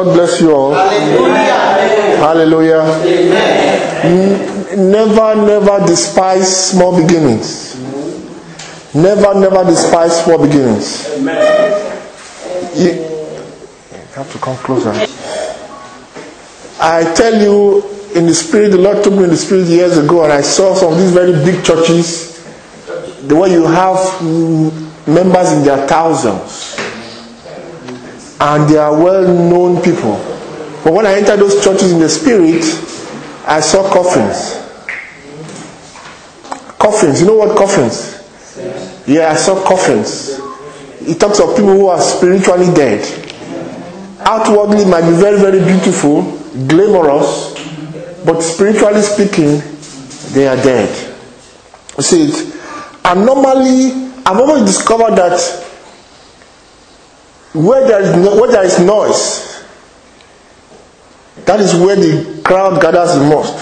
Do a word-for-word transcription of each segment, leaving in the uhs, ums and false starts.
God bless you all. Hallelujah. Hallelujah. N- never, never despise small beginnings. Never, never despise small beginnings. You, you have to come closer. I tell you, in the spirit, the Lord took me in the spirit years ago, and I saw some of these very big churches, the way you have members in their thousands, and they are well-known people. But when I entered those churches in the spirit, I saw coffins. Coffins, you know what coffins? Yeah, I saw coffins. It talks of people who are spiritually dead. Outwardly might be very, very beautiful, glamorous, but spiritually speaking, they are dead. You see it? And normally, I've always discovered that where there is no, where there is noise, that is where the crowd gathers the most.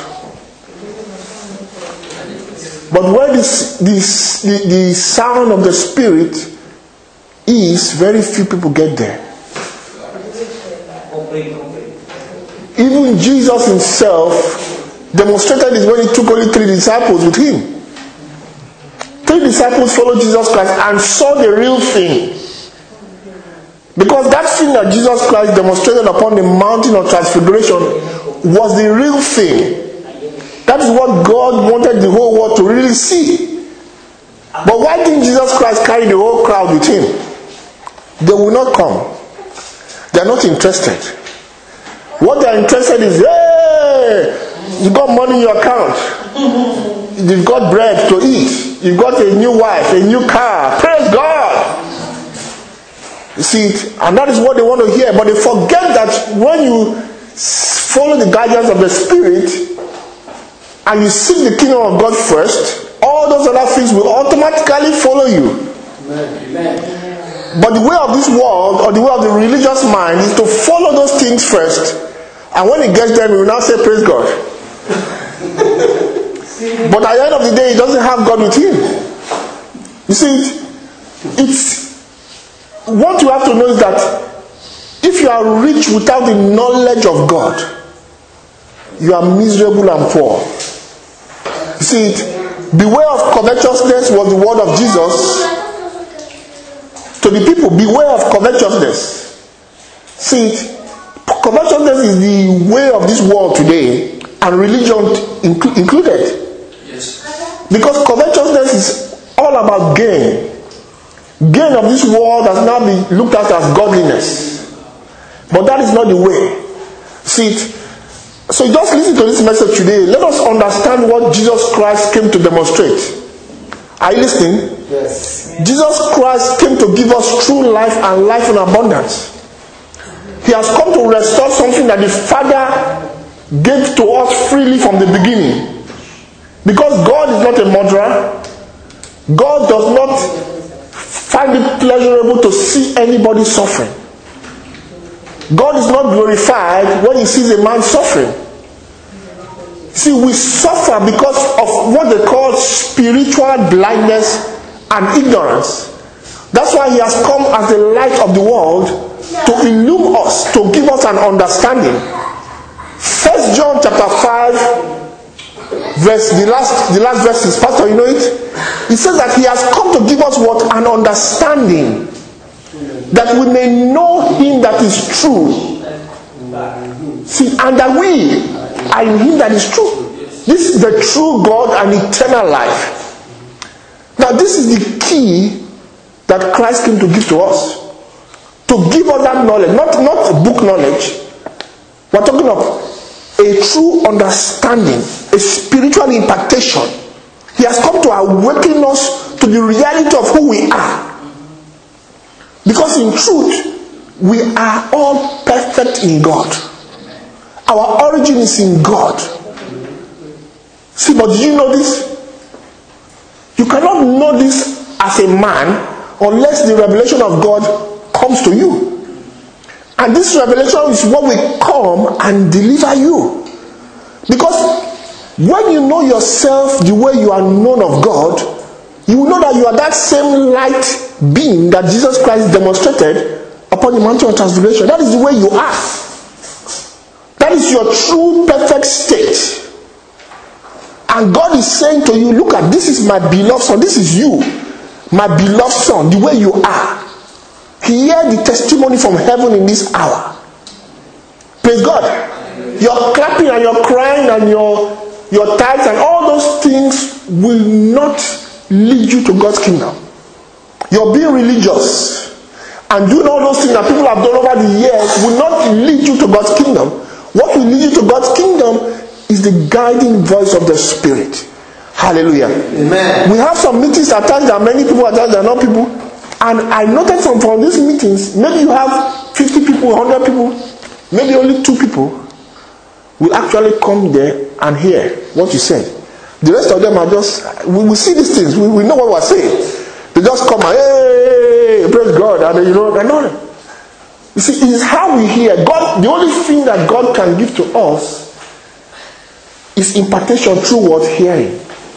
But where this, this, the, the sound of the Spirit is, very few people get there. Even Jesus himself demonstrated this when he took only three disciples with him. Three disciples followed Jesus Christ and saw the real thing. Because that thing that Jesus Christ demonstrated upon the mountain of transfiguration was the real thing. That is what God wanted the whole world to really see. But why didn't Jesus Christ carry the whole crowd with him? They will not come. They are not interested. What they are interested is, hey, you got money in your account. You've got bread to eat. You've got a new wife, a new car. Praise God. You see it? And that is what they want to hear. But they forget that when you follow the guidance of the Spirit and you seek the kingdom of God first, all those other things will automatically follow you. Amen. But the way of this world, or the way of the religious mind, is to follow those things first, and when it gets them, he will now say, praise God. But at the end of the day, he doesn't have God with him. You see, it's what you have to know is that if you are rich without the knowledge of God, you are miserable and poor. You see it? Beware of covetousness was the word of Jesus to the people. Beware of covetousness. See it? Covetousness is the way of this world today, and religion inclu- included. Yes. Because covetousness is all about gain. Gain of this world has now been looked at as godliness. But that is not the way. See it? So just listen to this message today. Let us understand what Jesus Christ came to demonstrate. Are you listening? Yes. Jesus Christ came to give us true life and life in abundance. He has come to restore something that the Father gave to us freely from the beginning. Because God is not a murderer. God does not find it pleasurable to see anybody suffering. God is not glorified when he sees a man suffering. See, we suffer because of what they call spiritual blindness and ignorance. That's why he has come as the light of the world to illumine us, to give us an understanding. First John chapter five, verse the last the last verse is, Pastor, you know it? It says that he has come to give us what? An understanding, that we may know him that is true. See, and that we are in him that is true. This is the true God and eternal life. Now this is the key that Christ came to give to us. To give us that knowledge, not, not book knowledge. We're talking of a true understanding, a spiritual impartation. He has come to awaken us to the reality of who we are. Because in truth, we are all perfect in God. Our origin is in God. See, but do you know this? You cannot know this as a man unless the revelation of God comes to you. And this revelation is what will come and deliver you. Because when you know yourself the way you are known of God, you will know that you are that same light being that Jesus Christ demonstrated upon the mountain of transfiguration. That is the way you are. That is your true perfect state. And God is saying to you, look at, this is my beloved son. This is you, my beloved son, the way you are. Hear the testimony from heaven in this hour. Praise God. Your clapping and your crying and your, your tithes and all those things will not lead you to God's kingdom. You're being religious and doing all those things that people have done over the years will not lead you to God's kingdom. What will lead you to God's kingdom is the guiding voice of the Spirit. Hallelujah. Amen. We have some meetings at times that many people attend, there are not people. And I noted from, from these meetings, maybe you have fifty people, one hundred people, maybe only two people will actually come there and hear what you said. The rest of them are just, we will see these things, we, we know what we're saying. They just come and, hey, praise God, and you know, they're not. You see, it is how we hear. God, the only thing that God can give to us is impartation through what? Hearing.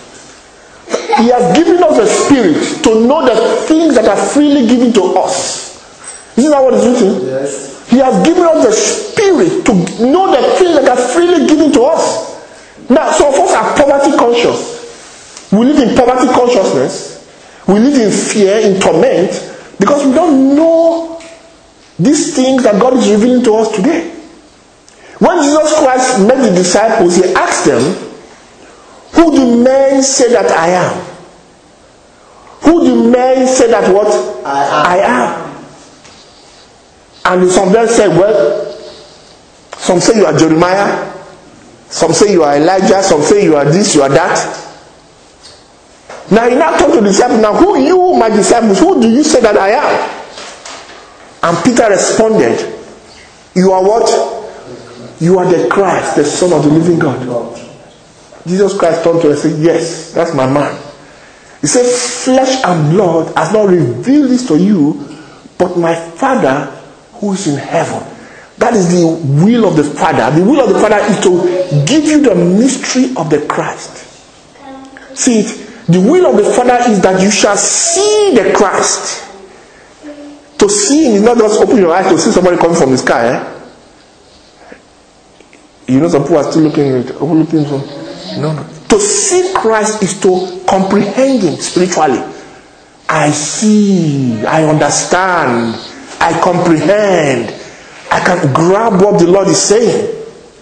He has given us a spirit to know the things that are freely given to us. Isn't that what is written? Yes. He has given us the spirit to know the things that are freely given to us. Now, some of us are poverty conscious. We live in poverty consciousness. We live in fear, in torment, because we don't know these things that God is revealing to us today. When Jesus Christ met the disciples, he asked them, who do men say that I am? Who do men say that what? I am. I am. And some of them said, well, some say you are Jeremiah, some say you are Elijah, some say you are this, you are that. Now he now told to the disciples, now who you, my disciples, who do you say that I am? And Peter responded, you are what? You are the Christ, the Son of the living God. Jesus Christ turned to him and said, yes, that's my man. He said, flesh and blood has not revealed this to you, but my Father who is in heaven. That is the will of the Father. The will of the Father is to give you the mystery of the Christ. See it? The will of the Father is that you shall see the Christ. To see him is not just open your eyes to see somebody coming from the sky. Eh? You know, some people are still looking at it. Looking from, no, no. To see Christ is to comprehend him spiritually. I see, I understand, I comprehend, I can grab what the Lord is saying.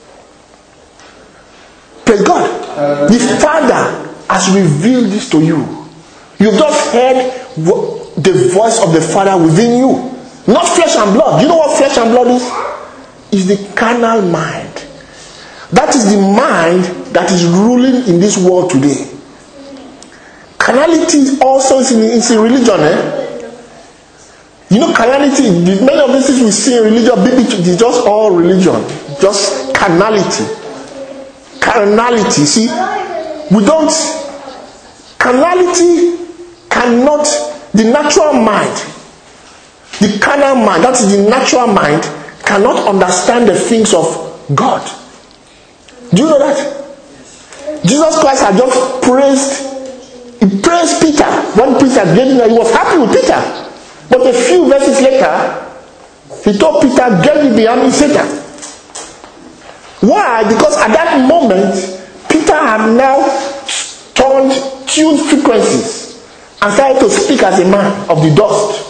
Praise God. Uh, the Father has revealed this to you. You've just heard the voice of the Father within you. Not flesh and blood. You know what flesh and blood is? It's the carnal mind. That is the mind that is ruling in this world today. Carnality also is in, is in religion. Eh? You know, carnality, many of these things we see in religion, it's just all religion. Just carnality. Carnality. See, we don't, carnality cannot, the natural mind, the carnal mind, that is the natural mind, cannot understand the things of God. Do you know that? Jesus Christ had just praised, he praised Peter. When Peter gave him, he was happy with Peter. But a few verses later, he told Peter, get me behind me, Satan. Why? Because at that moment, Peter had now turned, tuned frequencies and started to speak as a man of the dust.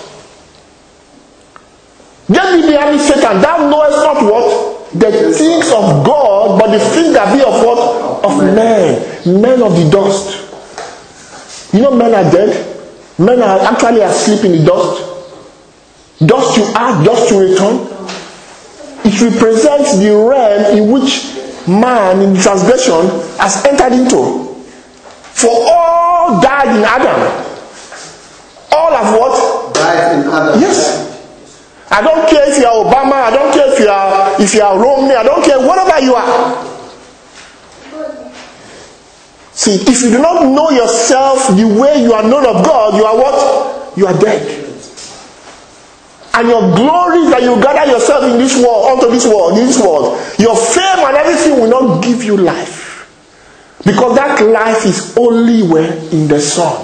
Get me behind me, Satan. Thou knowest not what? The things of God, but the things that be of what? Of men. Men of the dust. You know, men are dead. Men are actually asleep in the dust. Dust you add, dust you return. It represents the realm in which man in transgression has entered into. For all died in Adam. All have what? Died in Adam. Yes. I don't care if you are Obama, I don't care if you are if you are Romney, I don't care whatever you are. See, if you do not know yourself the way you are known of God, you are what? You are dead. And your glories that you gather yourself in this world, onto this world, in this world, your fame and everything will not give you life. Because that life is only where? In the Son.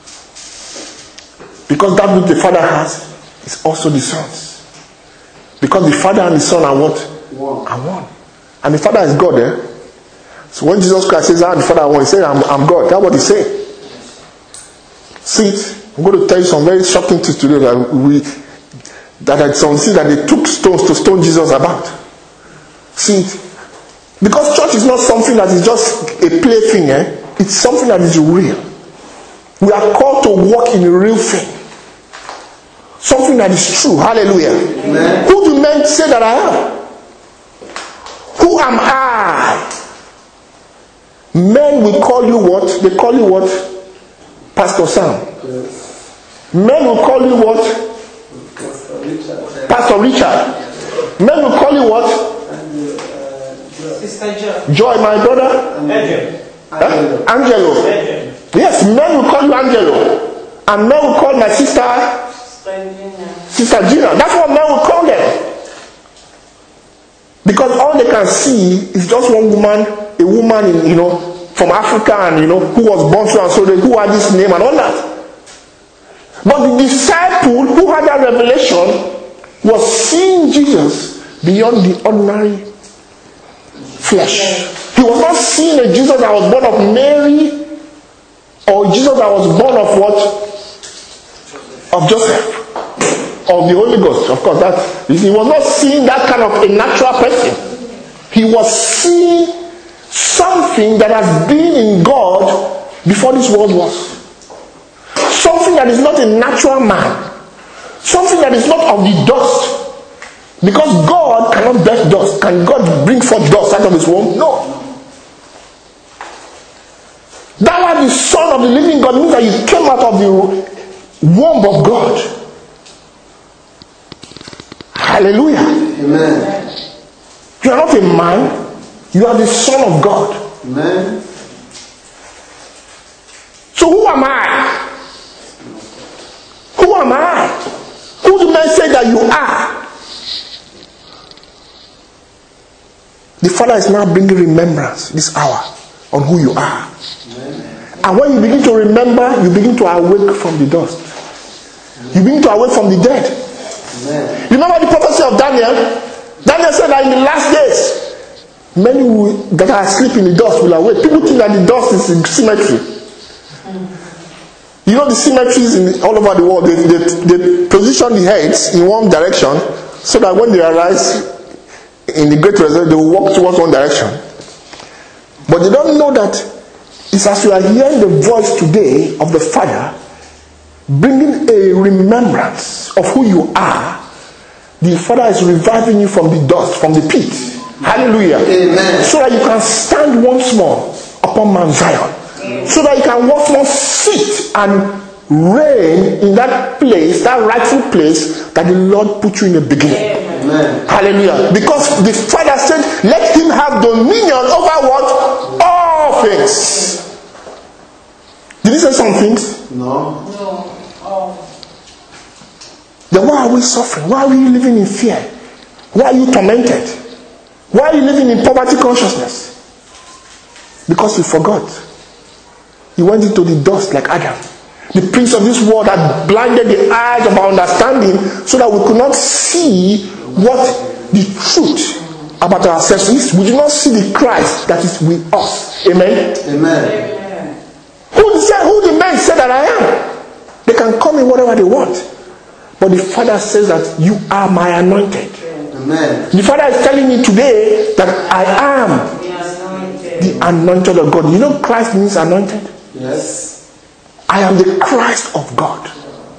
Because that which the Father has is also the Son's. Because the Father and the Son are what? One. Are one. And the Father is God, eh? So when Jesus Christ says, I'm the Father, I want, he says, I'm, I'm God. That's what he said. See it? I'm going to tell you some very shocking things today that we, that are some things that they took stones to stone Jesus about. See it? Because church is not something that is just a plaything, eh? It's something that is real. We are called to walk in a real thing. Something that is true. Hallelujah. Amen. Who do men say that I am? Who am I? Men will call you what? They call you what? Pastor Sam. Yes. Men will call you what? Pastor Richard. Pastor Richard. Men will call you what? And, uh, Sister Joy. Joy, my brother. Angelo. Huh? Angelo. Angelo. Yes, men will call you Angelo. And men will call my sister Sister Gina. That's what men will call them. Because all they can see is just one woman, a woman in, you know, from Africa, and you know, who was born to and so they, who had this name and all that. But the disciple who had that revelation was seeing Jesus beyond the ordinary flesh. He was not seeing a Jesus that was born of Mary, or Jesus that was born of what? Of Joseph. Of the Holy Ghost. Of course, that he was not seeing that kind of a natural person. He was seeing something that has been in God before this world was. Something that is not a natural man. Something that is not of the dust. Because God cannot birth dust. Can God bring forth dust out of his womb? No. That was the Son of the living God, means that he came out of the womb of God. Hallelujah. Amen. You are not a man, you are the Son of God. Amen. So who am I? Who am I? Who do men say that you are? The Father is now bringing remembrance this hour on who you are. Amen. And when you begin to remember, you begin to awake from the dust. You begin to awake from the dead. Amen. You remember the prophecy of Daniel? Daniel said that in the last days, many will, that are asleep in the dust will awake. People think that the dust is in symmetry. You know the symmetries in all over the world. They, they, they position the heads in one direction so that when they arise in the great result, they will walk towards one direction. But they don't know that it's as you are hearing the voice today of the Father, bringing a remembrance of who you are. The Father is reviving you from the dust, from the pit. Hallelujah. Amen. So that you can stand once more upon Mount Zion. Amen. So that you can once more sit and reign in that place, that rightful place that the Lord put you in the beginning. Amen. Hallelujah. Because the Father said, let him have dominion over what? All things. Did he say some things? No. No. Oh. Then why are we suffering? Why are we living in fear? Why are you tormented? Why are you living in poverty consciousness? Because you forgot. You went into the dust like Adam. The prince of this world had blinded the eyes of our understanding so that we could not see what the truth about ourselves is. We do not see the Christ that is with us. Amen? Amen. Who, say, who the men say that I am? They can call me whatever they want. But the Father says that you are my anointed. Amen. The Father is telling me today that I am the anointed of God. You know Christ means anointed? Yes. I am the Christ of God.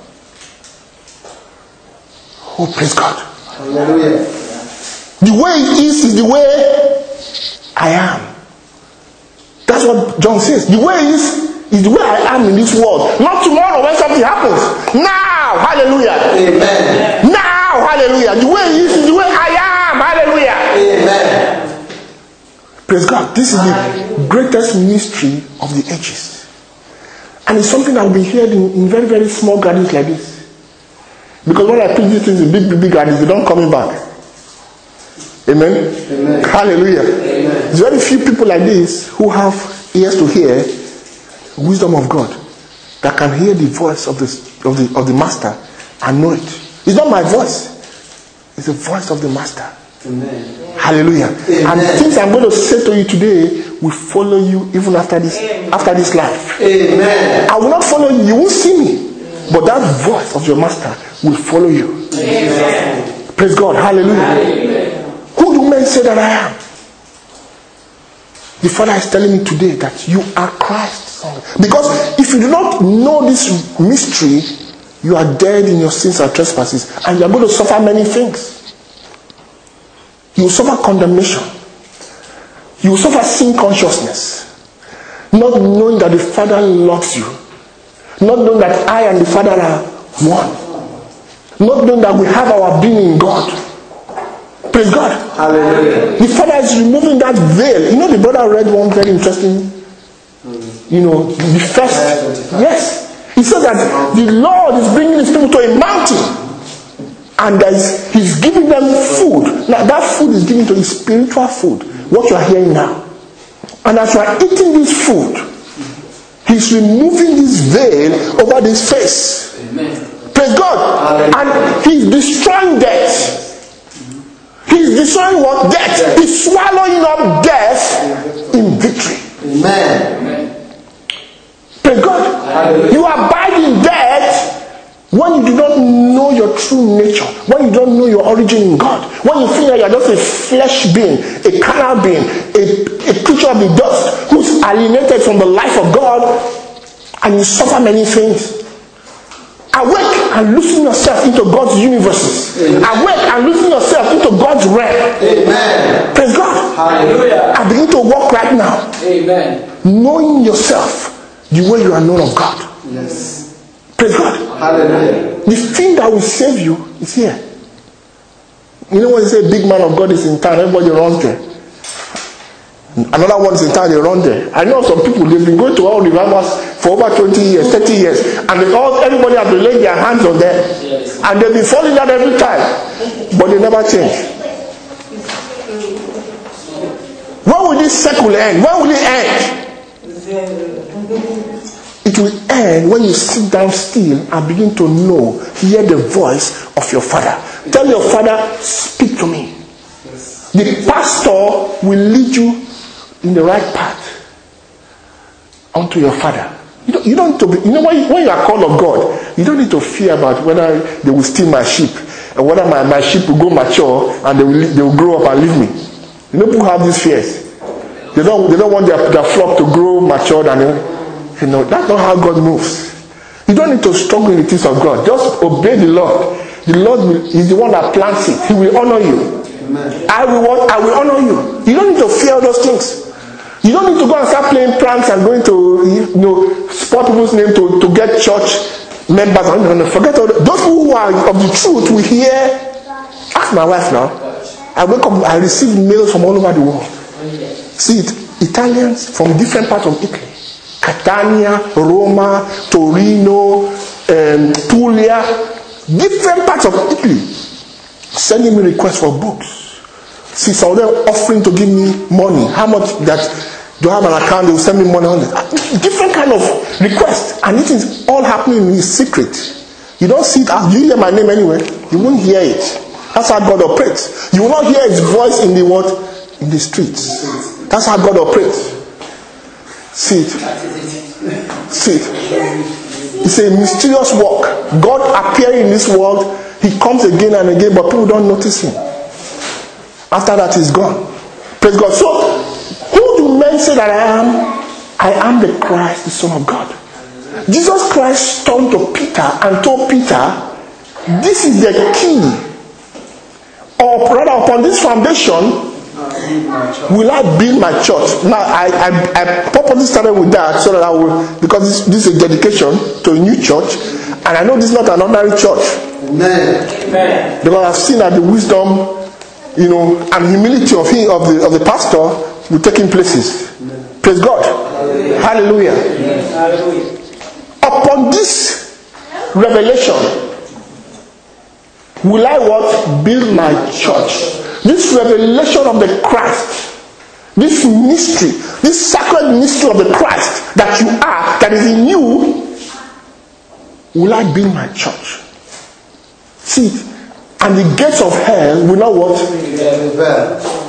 Oh, praise God. Hallelujah. The way it is is the way I am. That's what John says. The way it is is the way I am in this world. Not tomorrow when something happens. Now, hallelujah. Amen. Now, hallelujah. The way it is is the way I am. Hallelujah. Amen. Praise God. This is the greatest mystery of the ages. And it's something that will be heard in, in very, very small gatherings like this. Because when I preach these things in big, big, big gatherings, they don't come back. Amen? Amen. Hallelujah. Amen. There's very few people like this who have ears to hear wisdom of God, that can hear the voice of the, of the, of the Master and know it. It's not my voice. It's the voice of the Master. Amen. Hallelujah. Amen. And things I'm going to say to you today will follow you even after this after this life. Amen. I will not follow you. You won't see me. But that voice of your master will follow you. Amen. Praise God. Hallelujah. Amen. Who do men say that I am? The Father is telling me today that you are Christ. Because if you do not know this mystery, you are dead in your sins and trespasses, and you are going to suffer many things. You will suffer condemnation. You will suffer sin consciousness. Not knowing that the Father loves you. Not knowing that I and the Father are one. Not knowing that we have our being in God. Praise God. Hallelujah. The Father is removing that veil. You know, the brother read one very interesting, you know, the first. Yes. He said that the Lord is bringing his people to a mountain. And there is, he's giving them food. Now that food is given to his spiritual food. What you are hearing now. And as you are eating this food, he's removing this veil over this face. Amen. Praise God. Hallelujah. And he's destroying death. He's destroying what? Death. He's swallowing up death in victory. Amen. Praise God. Hallelujah. You abide in death when you do not know your true nature, when you don't know your origin in God, when you feel that you are just a flesh being, a carnal being, a, a creature of the dust who's alienated from the life of God, and you suffer many things. Awake and loosen yourself into God's universes. Amen. Awake and loosen yourself into God's realm. Amen. Praise God. Hallelujah. I begin to walk right now. Amen. Knowing yourself the way you are known of God. Yes. Praise God. Hallelujah. The thing that will save you is here. You know when they say big man of God is in town, everybody runs there. Another one is in town, they run there. I know some people, they've been going to all revivals for over twenty years, thirty years, and they all, everybody has been laying their hands on them. Yes. And they've been falling down every time, but they never change. When will this circle end? When will it end? It will end when you sit down still and begin to know, hear the voice of your Father. Tell your Father, speak to me. Yes. The pastor will lead you in the right path unto your Father. You don't, you don't need to be, you know, when you, when you are called of God, you don't need to fear about whether they will steal my sheep, or whether my, my sheep will go mature and they will, they will grow up and leave me. You know, people have these fears. They don't, they don't want their, their flock to grow matured, and you know, that's not how God moves. You don't need to struggle in the things of God. Just obey the Lord. The Lord will, is the one that plants it. He will honor you. Amen. I will, I will honor you. You don't need to fear all those things. You don't need to go and start playing pranks and going to, you know, spot people's name to, to get church members. No, no, forget all that. Those who are of the truth will hear. Ask my wife now. I wake up, I receive mails from all over the world. See it, Italians from different parts of Italy. Catania, Roma, Torino, um, Puglia, different parts of Italy, sending me requests for books. See, some of them offering to give me money. How much that do I have an account? They will send me money on it. Different kind of requests, and it is all happening in secret. You don't see it. You hear my name anyway. You won't hear it. That's how God operates. You will not hear His voice in the what? In the streets. That's how God operates. See it. See it. It's a mysterious work. God appearing in this world, He comes again and again, but people don't notice Him. After that, He's gone. Praise God. So, who do men say that I am? I am the Christ, the Son of God. Jesus Christ turned to Peter and told Peter, this is the key. Or rather, upon this foundation, will I build my church? Now, I, I, I purposely started with that so that I will, because this, this is a dedication to a new church, and I know this is not an ordinary church. Amen. Amen. Because I've seen that the wisdom, you know, and humility of him, of the of the pastor will take in places. Amen. Praise God. Hallelujah. Hallelujah. Hallelujah. Upon this revelation, will I what? Build my church. This revelation of the Christ, this mystery, this sacred mystery of the Christ that you are, that is in you, will I build my church? See, and the gates of hell will not what?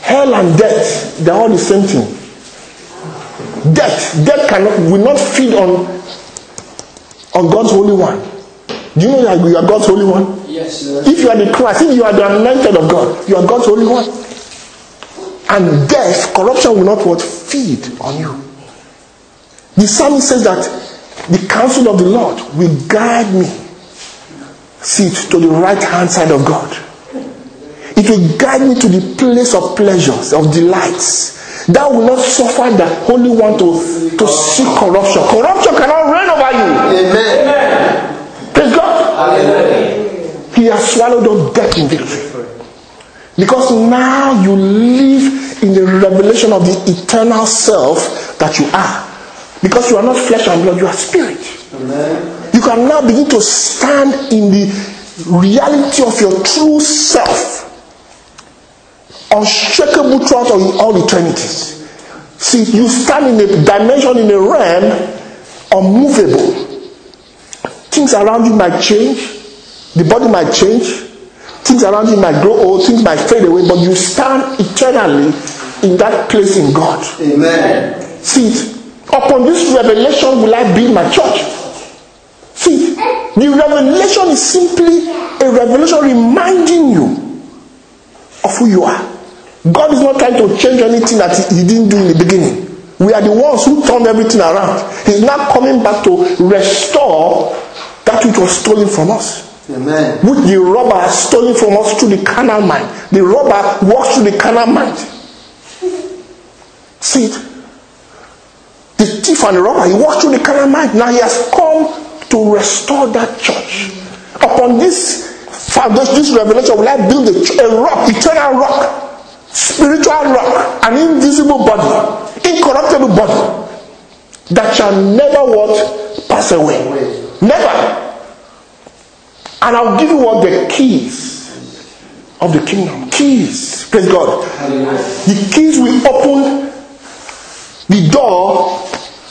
Hell and death, they're all the same thing. Death, death cannot, will not feed on, on God's Holy One. Do you know that you are God's Holy One? Yes, sir. If you are the Christ, if you are the anointed of God, you are God's Holy One. And death, corruption will not what? Feed on you. The psalmist says that the counsel of the Lord will guide me, sit to the right hand side of God. It will guide me to the place of pleasures, of delights. That will not suffer the Holy One to, to see corruption. Corruption cannot reign over you. Amen. Praise God. Amen. He has swallowed up death in victory. Because now you live in the revelation of the eternal self that you are. Because you are not flesh and blood, you are spirit. Amen. You can now begin to stand in the reality of your true self. Unshakable throughout all eternities. See, you stand in a dimension, in a realm, unmovable. Things around you might change. The body might change. Things around you might grow old. Things might fade away. But you stand eternally in that place in God. Amen. See, upon this revelation will I build my church. See, the revelation is simply a revelation reminding you of who you are. God is not trying to change anything that he didn't do in the beginning. We are the ones who turned everything around. He's now coming back to restore that which was stolen from us. Amen. Which the robber has stolen from us through the carnal mind. The robber walks through the carnal mind. See it? The thief and the robber, he walks through the carnal mind. Now he has come to restore that church. Upon this foundation, this revelation, will I build a, a rock, eternal rock. Spiritual rock, an invisible body, incorruptible body that shall never what? Pass away. Never. And I'll give you what? The keys of the kingdom. Keys. Praise God. The keys will open the door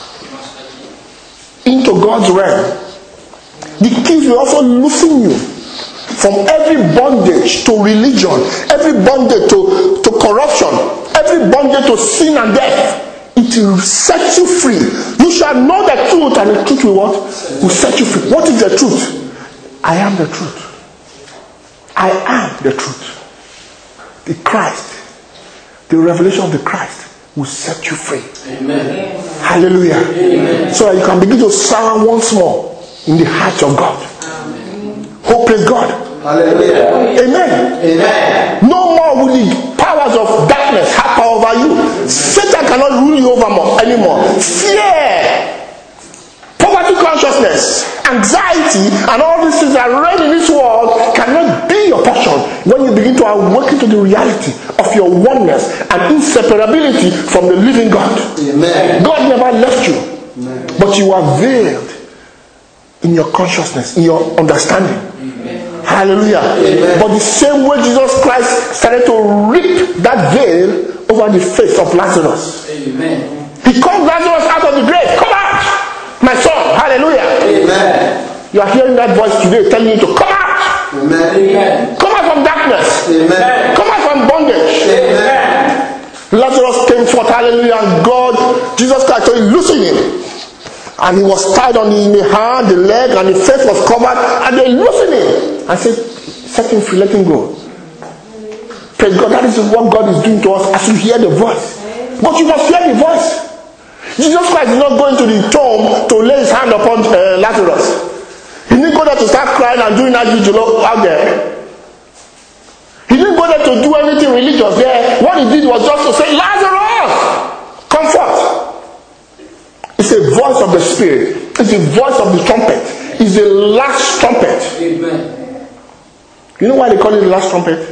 into God's realm. The keys will also loosen you from every bondage to religion, every bondage to, to corruption, every bondage to sin and death. It will set you free. You shall know the truth, and the truth will what? Will set you free. What is the truth? I am the truth. I am the truth. The Christ, the revelation of the Christ will set you free. Amen. Hallelujah. Amen. So that you can begin to soar once more in the heart of God. Amen. Oh, praise God. Hallelujah. Amen. Amen. No more will the powers of darkness have power over you. Satan cannot rule you over more, anymore. Fear, poverty consciousness, anxiety, and all these things that reign in this world cannot be your portion when you begin to awaken to the reality of your oneness and inseparability from the living God. Amen. God never left you. Amen. But you are veiled in your consciousness, in your understanding. Hallelujah. Amen. But the same way Jesus Christ started to rip that veil over the face of Lazarus. Amen. He called Lazarus out of the grave. Come out, my son. Hallelujah. Amen. You are hearing that voice today telling you to come out. Amen. Come out from darkness. Amen. Come out from bondage. Amen. Lazarus came forth. Hallelujah. And God, Jesus Christ told him, loosen him. And he was tied on the, in the hand, the leg, and the face was covered. And they loosened him and said, set him free, let him go. Praise God. That is what God is doing to us as you hear the voice. But you must hear the voice. Jesus Christ is not going to the tomb to lay his hand upon uh, Lazarus. He didn't go there to start crying and doing that vigil out there. He didn't go there to do anything religious there. What he did was just to say, Lazarus, come forth. It's a voice of the Spirit. It's the voice of the trumpet. It's the last trumpet. Amen. You know why they call it the last trumpet?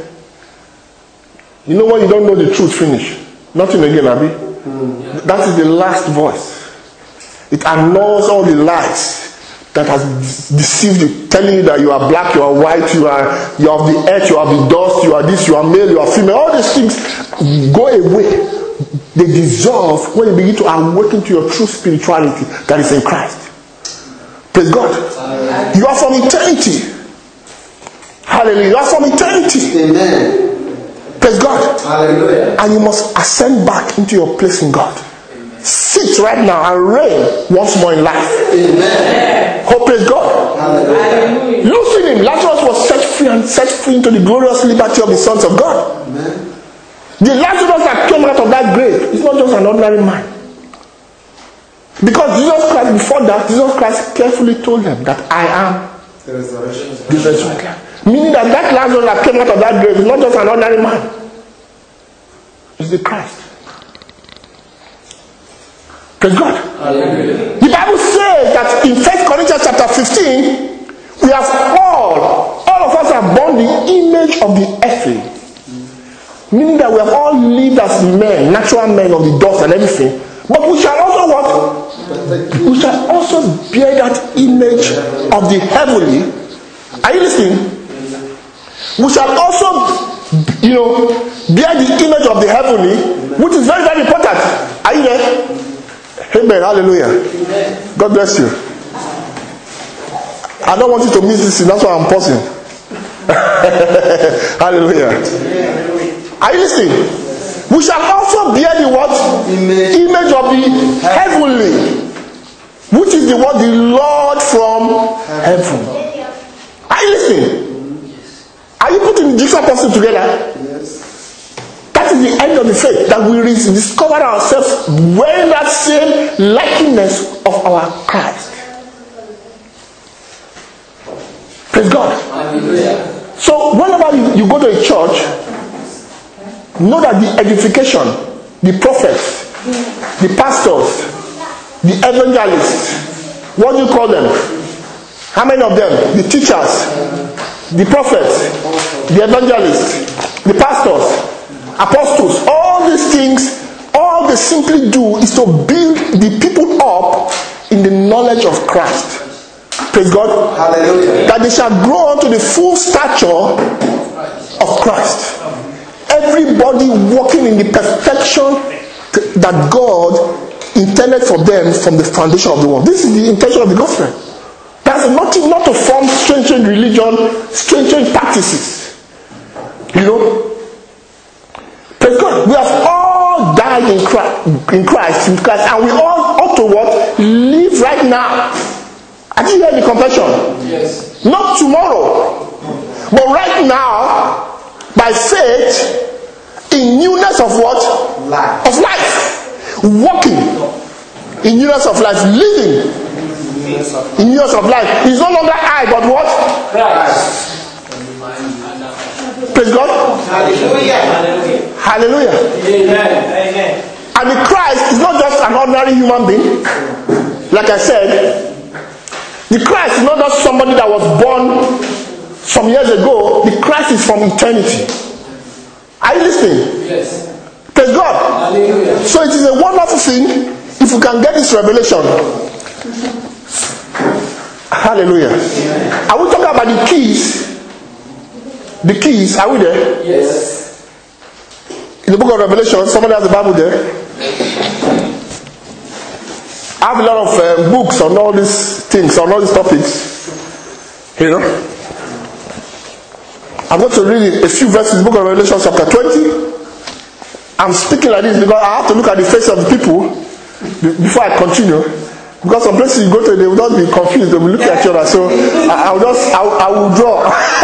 You know when you don't know the truth, finish. Nothing again, Abi. Mm. That is the last voice. It annuls all the lies that has deceived you, telling you that you are black, you are white, you are you are of the earth, you are of the dust, you are this, you are male, you are female. All these things go away. They dissolve when you begin to awaken to your true spirituality that is in Christ. Praise God. Amen. You are from eternity. Hallelujah. You are from eternity. Amen. Praise God. Hallelujah. And you must ascend back into your place in God. Sit right now and reign once more in life. Amen. Oh, praise God. Hallelujah. Losing him, Lazarus was set free and set free into the glorious liberty of the sons of God. Amen. The Lazarus that came out of that grave is not just an ordinary man. Because Jesus Christ, before that, Jesus Christ carefully told them that I am The resurrection. the resurrection. Meaning that that Lazarus that came out of that grave is not just an ordinary man. It's the Christ. Praise God. Hallelujah. The Bible says that in First Corinthians chapter fifteen, we have all, all of us have borne the image of the earthly. Meaning that we have all lived as men, natural men of the dust and everything. But we shall also what? We shall also bear that image of the heavenly. Are you listening? We shall also, you know, bear the image of the heavenly, which is very, very important. Are you there? Amen. Hallelujah. God bless you. I don't want you to miss this. That's why I'm pausing. Hallelujah. Are you listening? We shall also bear the what? Image, image of the heavenly, which is the what? The Lord from heaven. Are you listening? Are you putting the jigsaw puzzle together? Yes. That is the end of the faith, that we discover ourselves wearing that same likeness of our Christ. Praise God. Hallelujah. So whenever you, you go to a church, know that the edification, the prophets, the pastors, the evangelists, what do you call them? How many of them? The teachers, the prophets, the evangelists, the pastors, apostles, all these things, all they simply do is to build the people up in the knowledge of Christ. Praise God. Hallelujah. That they shall grow unto the full stature of Christ. Everybody walking in the perfection that God intended for them from the foundation of the world. This is the intention of the gospel. There's nothing, not to form strange, strange religion, strange, strange practices. You know? Praise God. We have all died in Christ, in Christ, in Christ, and we all ought to what? Live right now. I didn't hear the confession. Yes. Not tomorrow, but right now, by faith, in newness of what? Life. Of life. Walking in newness of life. Living in newness of life. It's no longer I, but what? Christ. Praise God. Hallelujah. Hallelujah. Amen. Amen. And the Christ is not just an ordinary human being. Like I said, the Christ is not just somebody that was born some years ago. The Christ is from eternity. Are you listening? Yes. Praise God. Hallelujah. So it is a wonderful thing if you can get this revelation. Hallelujah. Amen. Are we talking about the keys? The keys, are we there? Yes. In the book of Revelation, somebody has the Bible there. I have a lot of uh, books on all these things, on all these topics. You know? I'm going to read a few verses in the book of Revelation chapter twenty. I'm speaking like this because I have to look at the face of the people before I continue. Because some places you go to, they will not be confused. They will look at each other. So I, I will just, I, I will draw.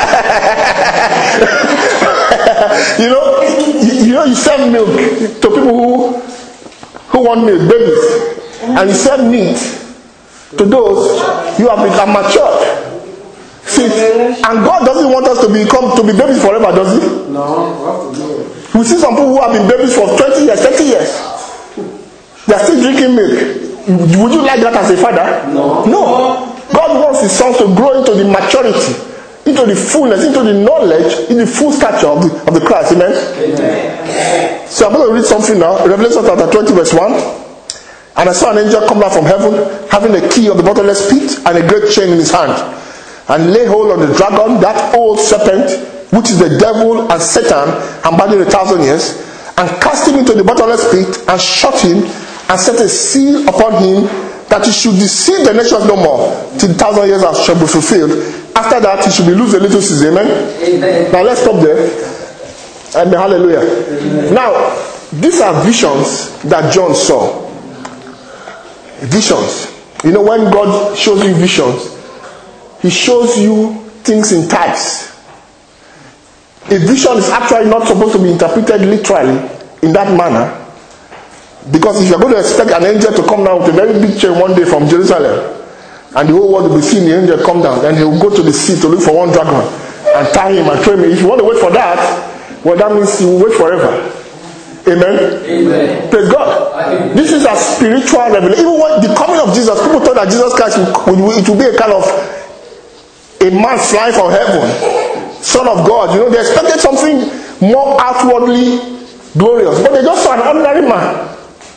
you know, you, you know, you serve milk to people who who want milk, babies, and you serve meat to those who have become matured. See, and God doesn't want us to become to be babies forever, does He? No. We see some people who have been babies for twenty years, thirty years. They are still drinking milk. Would you like that as a father? No. No. God wants His sons to grow into the maturity, into the fullness, into the knowledge, in the full stature of the, of the Christ. Amen? Amen. So I'm going to read something now. Revelation chapter twenty verse one. And I saw an angel come down from heaven, having a key of the bottomless pit and a great chain in his hand. And lay hold on the dragon, that old serpent, which is the devil and Satan, and bound him a thousand years, and cast him into the bottomless pit, and shut him, and set a seal upon him, that he should deceive the nations no more, till the thousand years shall be fulfilled. After that, he should be loosed a little season. Amen? Amen. Now let's stop there. Amen. Hallelujah. Amen. Now, these are visions that John saw. Visions. You know, when God shows you visions, He shows you things in types. A vision is actually not supposed to be interpreted literally in that manner. Because if you're going to expect an angel to come down with a very big chain one day from Jerusalem, and the whole world will be seeing the angel come down, then he will go to the sea to look for one dragon and tie him and throw him. If you want to wait for that, well, that means you will wait forever. Amen? Amen. Praise God. This is a spiritual revelation. Even when the coming of Jesus, people thought that Jesus Christ would, would, it would be a kind of a man flying from heaven, Son of God. You know, they expected something more outwardly glorious, but they just saw an ordinary man.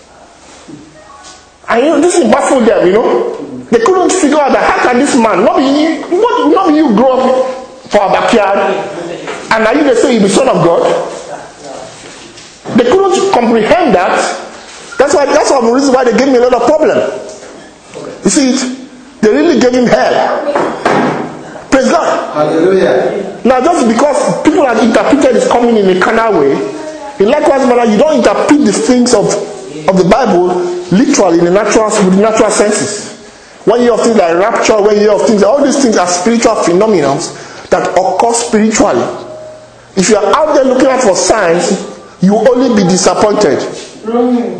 And you know, this is baffled them, you know. They couldn't figure out that how can this man, not be, not, not you grow up for a backyard, and now you they say you be Son of God. They couldn't comprehend that. That's why that's one of the reasons why they gave me a lot of problem. You see it? They really gave him hell. Praise God. Hallelujah. Now just because people have interpreted his coming in a carnal way, in likewise manner, you don't interpret the things of, of the Bible literally in the natural with the natural senses. When you hear of things like rapture, when you hear of things, all these things are spiritual phenomena that occur spiritually. If you are out there looking out for signs, you will only be disappointed. Amen?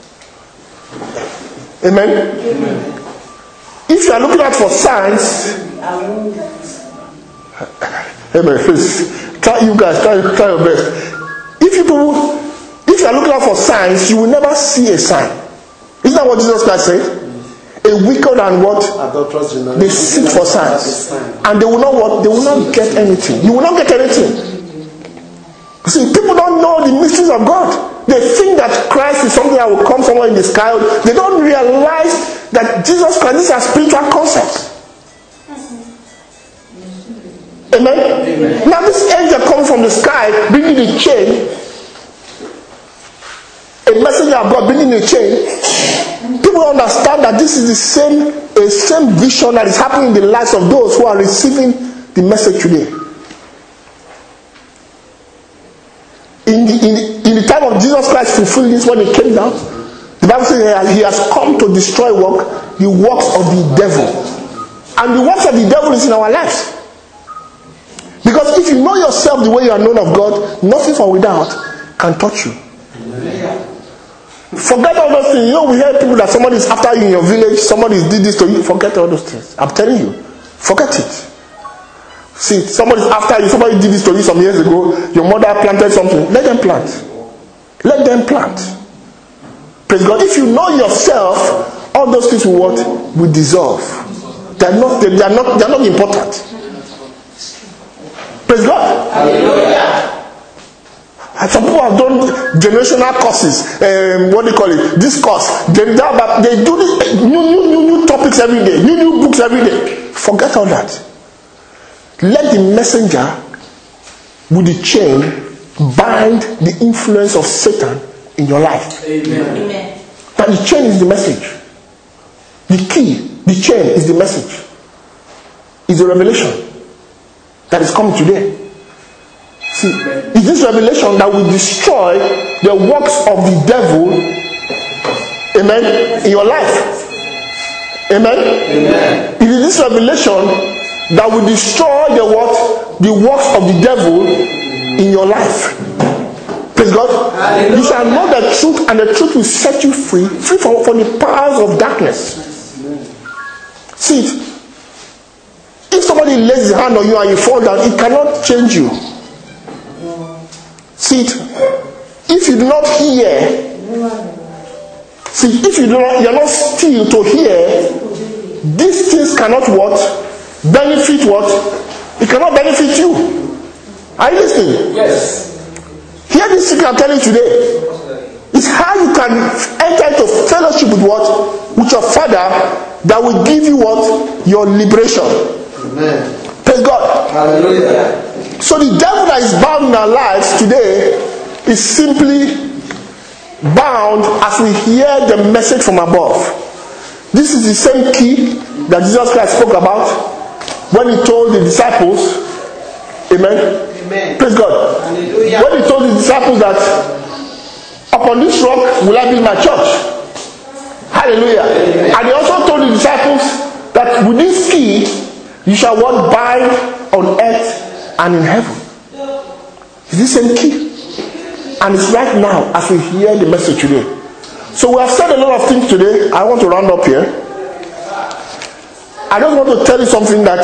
Amen. If you are looking out for signs, amen. Please, try you guys, try, try your best. If you if you are looking out for signs, you will never see a sign. Isn't that what Jesus Christ said? A wicked and what? They seek for signs. And they will not what? They will not get anything. You will not get anything. See, people don't know the mysteries of God. They think that Christ is something that will come somewhere in the sky. They don't realize that Jesus Christ, these are spiritual concepts. Amen? Amen. Now this angel comes from the sky, bringing the chain. A messenger of God bringing the chain. People understand that this is the same, a same vision that is happening in the lives of those who are receiving the message today. In the, in, the, in the time of Jesus Christ fulfilling this when he came down, the Bible says he has come to destroy work, the works of the devil. And the works of the devil is in our lives. Because if you know yourself the way you are known of God, nothing from without can touch you. Forget all those things. You know, we hear people that somebody is after you in your village, somebody did this to you. Forget all those things. I'm telling you. Forget it. See, somebody is after you, somebody did this to you some years ago, your mother planted something. Let them plant. Let them plant. Praise God. If you know yourself, all those things will what? Will dissolve. They are not, they are not, they are not important. Praise God. Hallelujah. And some people have done generational courses. Um, what do you call it? This course. They, they do this, new, new, new, new topics every day. New, new books every day. Forget all that. Let the messenger with the chain bind the influence of Satan in your life. Amen. Amen. But the chain is the message. The key, the chain is the message. Is the revelation that is coming today. See, it's this revelation that will destroy the works of the devil, amen, in your life. Amen? Amen. It is this revelation that will destroy the what? The works of the devil in your life. Praise God. Hallelujah. You shall know the truth, and the truth will set you free, free from, from the powers of darkness. See it. If somebody lays his hand on you and you fall down, it cannot change you. See it. If you do not hear, see, if you do not, you are not still to hear, these things cannot what? Benefit what? It cannot benefit you. Are you listening? Yes. Hear this thing I'm telling you today. It's how you can enter into fellowship with what? With your Father that will give you what? Your liberation. Amen. Praise God. Hallelujah. So the devil that is bound in our lives today is simply bound as we hear the message from above. This is the same key that Jesus Christ spoke about when he told the disciples, amen, Amen. Praise God. Hallelujah. When he told his disciples that upon this rock will I build my church. Hallelujah. Amen. And he also told the disciples that with this key you shall what bind on earth and in heaven. It's the same key. And it's right now as we hear the message today. So we have said a lot of things today. I want to round up here. I just want to tell you something, that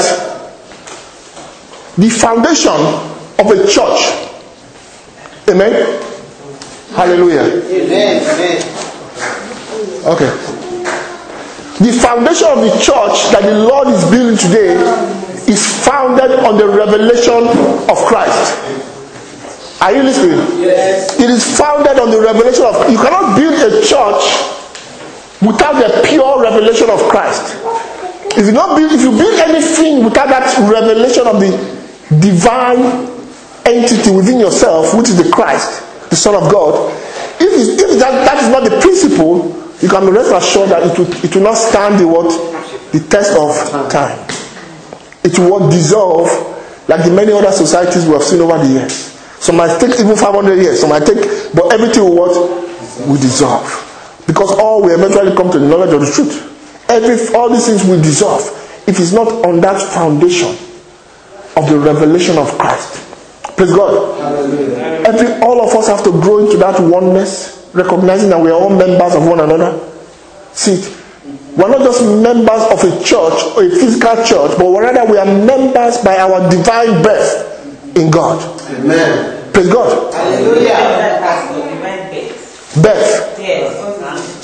the foundation of a church. Amen. Hallelujah. Amen. Amen. Okay. The foundation of the church that the Lord is building today is founded on the revelation of Christ. Are you listening? Yes. It is founded on the revelation of. You cannot build a church without the pure revelation of Christ. If you not build, if you build anything without that revelation of the divine entity within yourself, which is the Christ, the Son of God, if, if that, that is not the principle, you can be rest assured that it will, it will not stand the what, the test of time. It will what, dissolve like the many other societies we have seen over the years. Some might take even five hundred years, some might take, but everything will what? Will dissolve. Because all will eventually come to the knowledge of the truth. Every, all these things will dissolve if it's not on that foundation of the revelation of Christ. Praise God. Every, all of us have to grow into that oneness, recognizing that we are all members of one another. See it. We are not just members of a church or a physical church, but rather we are members by our divine birth in God. Amen. Praise God. Hallelujah. Birth. Yes.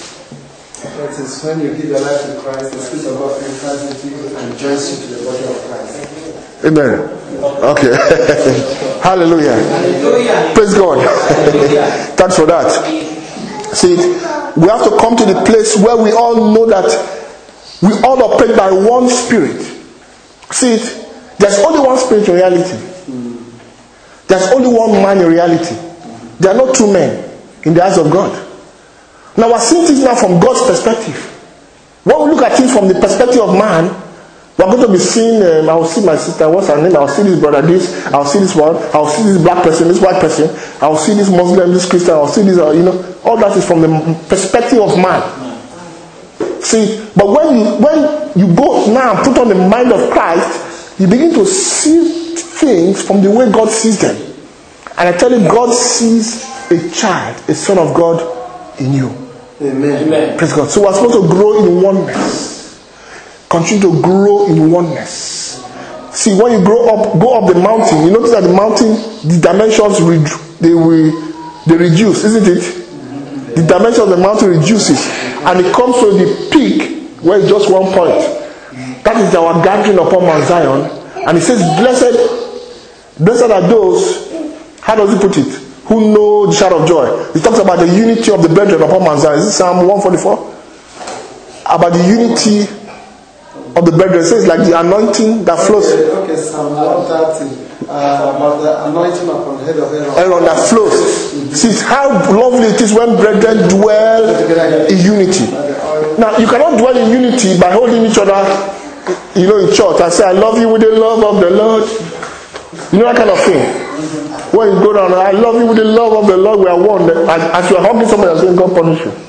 It is when you give your life to Christ, the Spirit of God enters into you and joins you to the body of Christ. Amen. Okay. Hallelujah. Hallelujah. Praise God. Thanks for that. See, we have to come to the place where we all know that we all operate by one Spirit. See it. There's only one Spirit in reality. There's only one man in reality. There are not two men in the eyes of God. Now we're seeing things now from God's perspective. When we look at things from the perspective of man, we're going to be seeing, um, I'll see my sister, what's her name? I'll see this brother, this, I'll see this one, I'll see this black person, this white person, I'll see this Muslim, this Christian, I'll see this, uh, you know, all that is from the perspective of man. See, but when you, when you go now and put on the mind of Christ, you begin to see things from the way God sees them. And I tell you, God sees a child, a son of God in you. Amen. Amen. Praise God. So we're supposed to grow in oneness. Continue to grow in oneness. See, when you grow up, go up the mountain, you notice that the mountain, the dimensions, they will they reduce, isn't it? The dimension of the mountain reduces. And it comes to the peak where it's just one point. That is our gathering upon Mount Zion. And it says, blessed, blessed are those, how does he put it? Who know the shout of joy. He talks about the unity of the brethren upon Mount Zion. Is it Psalm one forty-four? About the unity of the brethren. It says like the anointing that flows. Okay, okay, Psalm one thirty. Uh, about the anointing upon the head of Aaron. Aaron that flows. Mm-hmm. See how lovely it is when brethren dwell in unity. Now you cannot dwell in unity by holding each other, you know, in church and say, I love you with the love of the Lord. You know that kind of thing. When you go down, I love you with the love of the Lord, we are one. As, as you are hugging somebody, you're saying, God punish you.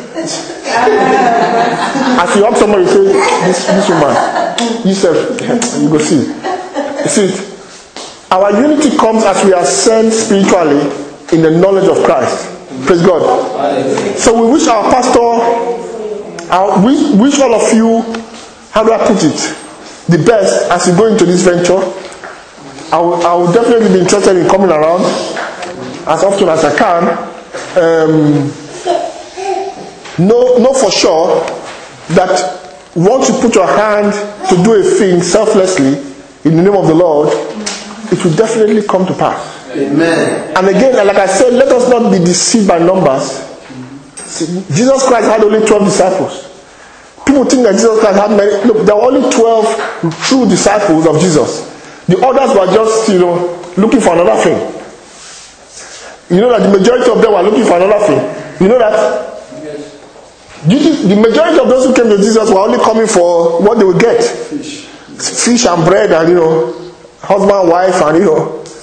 As you hug somebody, you say, this, this woman, you say, you go see. You see it? Our unity comes as we ascend spiritually in the knowledge of Christ. Praise God. So we wish our pastor, our, we wish all of you, how do I put it, the best as you go into this venture. I will, I will definitely be interested in coming around as often as I can. Um, know, know for sure that once you put your hand to do a thing selflessly in the name of the Lord, it will definitely come to pass. Amen. And again, like I said, let us not be deceived by numbers. See, Jesus Christ had only twelve disciples. People think that Jesus Christ had many. Look, there were only twelve true disciples of Jesus. The others were just, you know, looking for another thing. You know that the majority of them were looking for another thing. You know that? Yes. The majority of those who came to Jesus were only coming for what they would get. Fish. Fish and bread and, you know, husband, wife and, you know,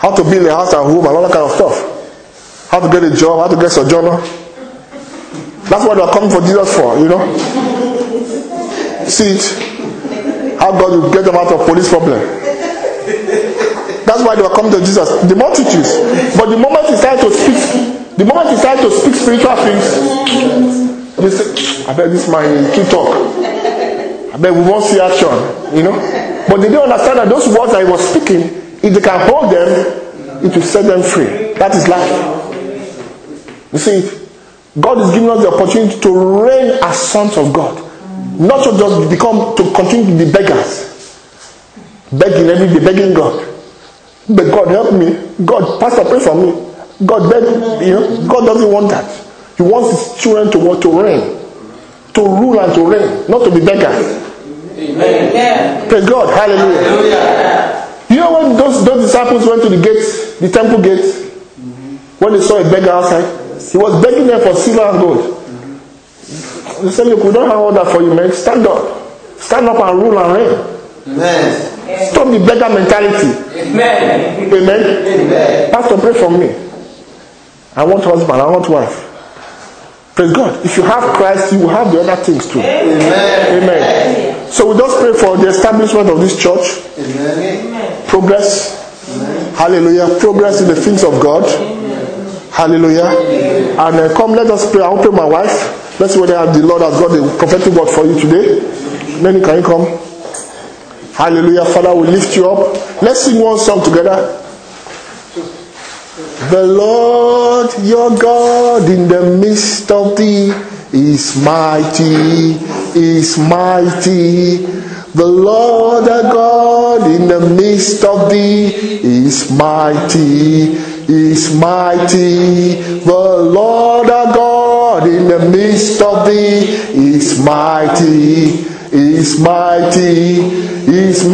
how to build a house and home and all that kind of stuff. How to get a job, how to get a sojourner. That's what they're coming for Jesus for, you know. See it? How God will get them out of police problem. That's why they were coming to Jesus. The multitudes. But the moment he started to speak, the moment he started to speak spiritual things, they say, I bet this man keep talk. I bet we won't see action, you know. But they didn't understand that those words that he was speaking, if they can hold them, it will set them free. That is life. You see, God is giving us the opportunity to reign as sons of God. Not to just become, to continue to be beggars. Begging every day, begging God. But God help me. God, Pastor, pray for me. God beg, you know, God doesn't want that. He wants his children to want to reign. To rule and to reign, not to be beggars. Amen. Praise God. Hallelujah. Hallelujah. You know when those, those disciples went to the gates, the temple gates, mm-hmm. when they saw a beggar outside, he was begging them for silver and gold. Mm-hmm. They said, look, we don't have all that for you, man. Stand up. Stand up and rule and reign. Amen. Stop the beggar mentality. Amen. Amen. Amen. Pastor, pray for me. I want husband, I want wife. Praise God. If you have Christ, you will have the other things too. Amen. Amen. So we just pray for the establishment of this church. Amen. Progress. Amen. Hallelujah. Progress in the things of God. Amen. Hallelujah. Amen. And uh, come, let us pray. I will pray my wife. Let's see whether the Lord has got a prophetic word for you today. Many, can you come? Hallelujah. Father, we lift you up. Let's sing one song together. The Lord your God in the midst of thee is mighty, is mighty. The Lord our God in the midst of thee is mighty, is mighty. The Lord our God in the midst of thee is mighty, is mighty, is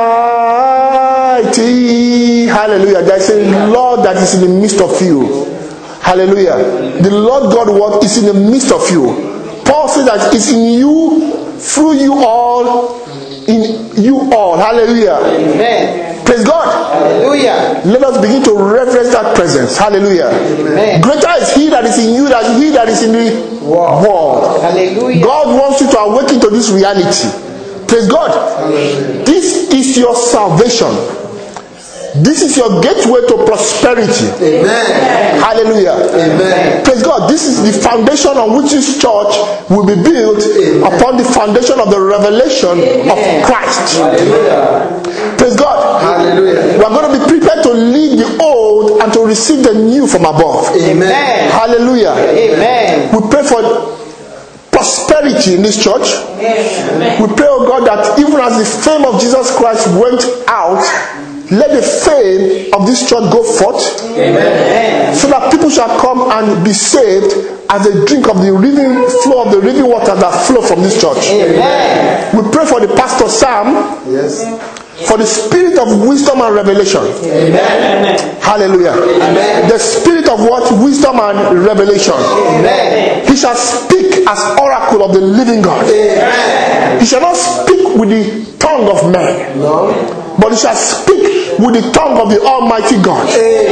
mighty. Hallelujah. There is a Lord that is in the midst of you. Hallelujah. The Lord God what is in the midst of you. Paul said that it's in you, through you all, in you all. Hallelujah. Amen. Praise God. Hallelujah. Let us begin to reverence that presence. Hallelujah. Amen. Greater is he that is in you than he that is in the world. Hallelujah. God wants you to awaken to this reality. Praise God. Hallelujah. This is your salvation. This is your gateway to prosperity. Amen. Hallelujah. Amen. Praise God. This is the foundation on which this church will be built. Amen. Upon the foundation of the revelation Amen. Of Christ. Hallelujah. Praise God. Hallelujah. We are going to be prepared to leave the old and to receive the new from above. Amen. Hallelujah. Amen. We pray for prosperity in this church. Amen. We pray, oh God, that even as the fame of Jesus Christ went out, let the fame of this church go forth. Amen. So that people shall come and be saved as they drink of the living flow of the living water that flow from this church. Amen. We pray for the pastor Sam. Yes. For the spirit of wisdom and revelation. Amen. Hallelujah. Amen. The spirit of what? Wisdom and revelation. Amen. He shall speak as oracle of the living God. Amen. He shall not speak with the tongue of men. No. But he shall speak with the tongue of the Almighty God.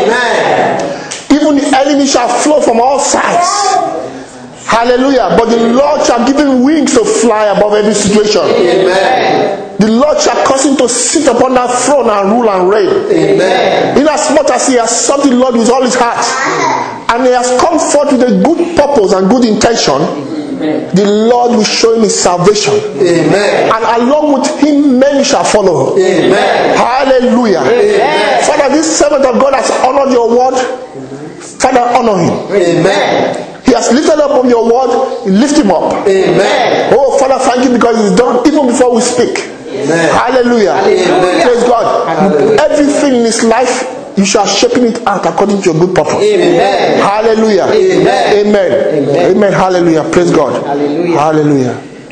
Amen. Even the enemy shall flow from all sides. Hallelujah. But the Lord shall give him wings to fly above every situation. Amen. The Lord shall cause him to sit upon that throne and rule and reign. Amen. Inasmuch as he has sought the Lord with all his heart, and he has come forth with a good purpose and good intention, Amen. The Lord will show him his salvation. Amen. And along with him, many shall follow. Amen. Hallelujah. Amen. Father, this servant of God has honored your word. Father, honor him. Amen. He has lifted up on your word. Lift him up. Amen. Oh, Father, thank you because he's done even before we speak. Amen. Hallelujah. Hallelujah. Praise God. Hallelujah. Everything in his life, you shall shaping it out according to your good purpose. Amen. Hallelujah. Amen. Amen. Amen. Amen. Hallelujah. Praise God. Hallelujah. Hallelujah.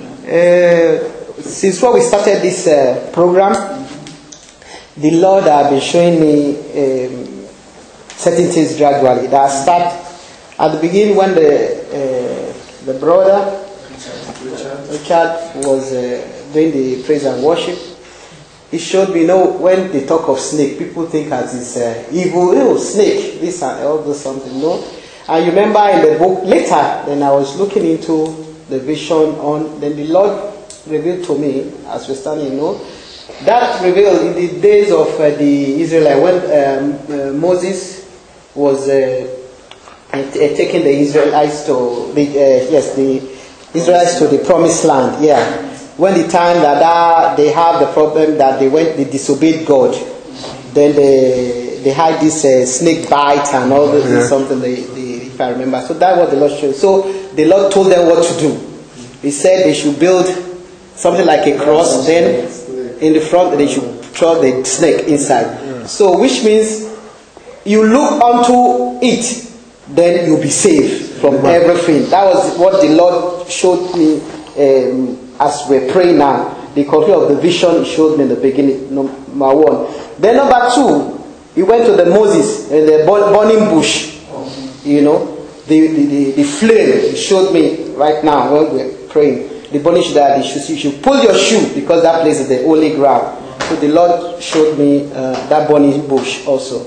Uh, since when we started this uh, program, the Lord has been showing me um, certain things gradually. That start at the beginning when the uh, the brother Richard was uh, doing the praise and worship. he showed me, you know, when they talk of snake, people think as this uh, evil, oh, snake, this and all this something, no? And you remember in the book, later, then I was looking into the vision on, then the Lord revealed to me, as we're standing, you know, that revealed in the days of uh, the Israelites, when um, uh, Moses was uh, uh, taking the Israelites to, the, uh, yes, the Israelites to the promised land, yeah. When the time that uh, they have the problem that they went, they disobeyed God, then they they had this uh, snake bite and all this yeah. something they, they, if I remember. So that was the Lord showed. So the Lord told them what to do. He said they should build something like a cross. Then in the front they should throw the snake inside. So which means you look onto it, then you'll be saved from everything. That was what the Lord showed me. Um, As we're praying now, the copy of the vision he showed me in the beginning, number one. Then number two, he went to the Moses in the burning bush. You know, the the, the, the flame he showed me right now when we're praying. The burning bush that you should, you should pull your shoe because that place is the holy ground. So the Lord showed me uh, that burning bush also.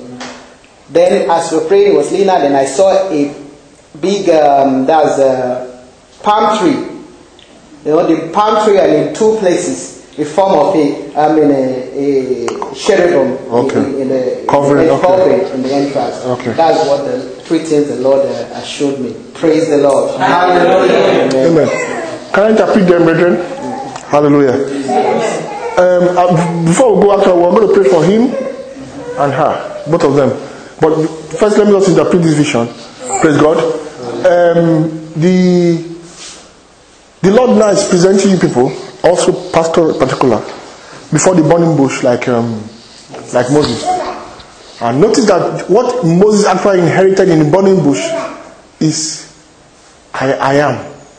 Then as we're praying, it was Lena. Then I saw a big, um, that's a palm tree. You know, the palm tree are in two places, a form of a, I mean, a, a cherubim okay. in, in the covering, in the, okay. covering in the entrance. Okay. That's what the three things the Lord uh, has showed me. Praise the Lord. Hallelujah. Amen. Amen. Can I interpret them, brethren? Hallelujah. Um, uh, before we go after, we're going to pray for him and her, both of them. But first, let me just interpret this vision. Praise God. Um, the The Lord now is presenting you people, also pastor in particular, before the burning bush, like um, like Moses. And notice that what Moses actually inherited in the burning bush is I, I am.